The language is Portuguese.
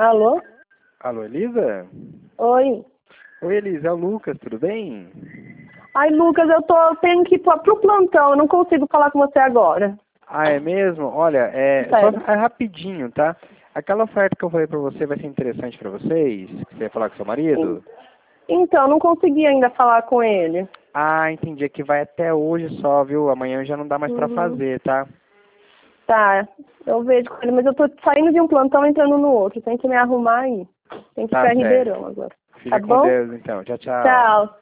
Alô? Alô, Elisa? Oi. Oi, Elisa, é o Lucas, tudo bem? Ai, Lucas, tenho que ir pro plantão, eu não consigo falar com você agora. Ah, é mesmo? Olha, Sério. só rapidinho, tá? Aquela oferta que eu falei pra você vai ser interessante pra vocês? Que você ia falar com seu marido? Então, não consegui ainda falar com ele. Ah, entendi, é que vai até hoje só, viu? Amanhã já não dá mais pra Uhum. fazer, tá? Tá, eu vejo com ele, mas eu tô saindo de um plantão e entrando no outro. Tem que me arrumar aí. Tem que ir Tá pra certo. Ribeirão agora. Tá Fica com bom? Deus, então. Tchau, tchau. Tchau.